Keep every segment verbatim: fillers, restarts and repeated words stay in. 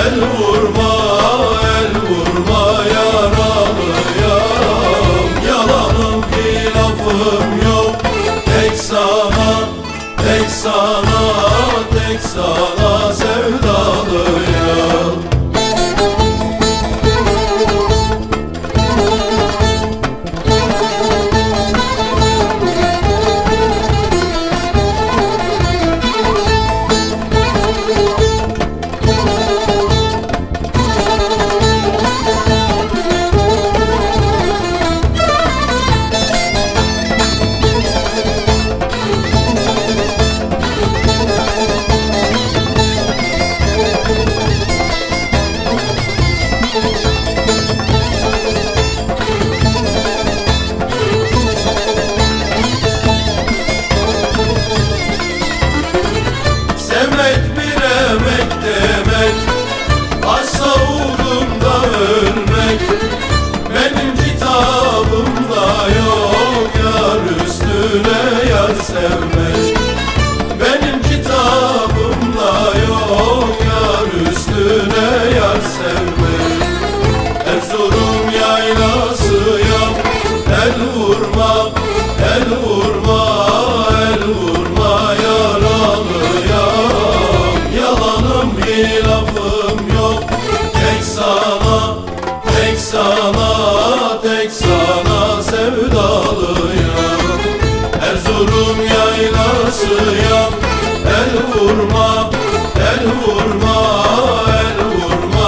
El vurma, el vurma yaralıyam. Yalanım hilafım yok. Tek sana, tek sana, tek sana sevdalıyam. Sevmek bir emek demek, açsa uğrunda ölmek. Benim kitabımda yok yar üstüne yar sevmek. Benim kitabımda yok yar üstüne yar sevmek. Erzurum yaylasıyam, el vurma, el vurma, el vurma yaralıyam. Yalanım hilafım yok. Tek sana, tek sana, tek sana sevdalıyam. Erzurum yaylasıyam, el vurma, el vurma, el vurma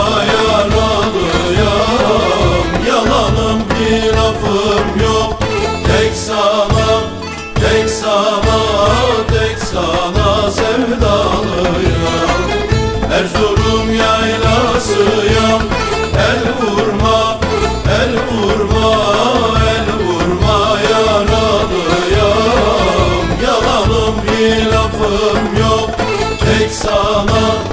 yaralıyam. Yalanım hilafım yok. Tek sana, tek sana, tek sana sevdalıyam. Erzurum yaylasıyam, el vurma, el vurma, el vurma yaralıyam. Yalanım hilafım yok. Tek sana,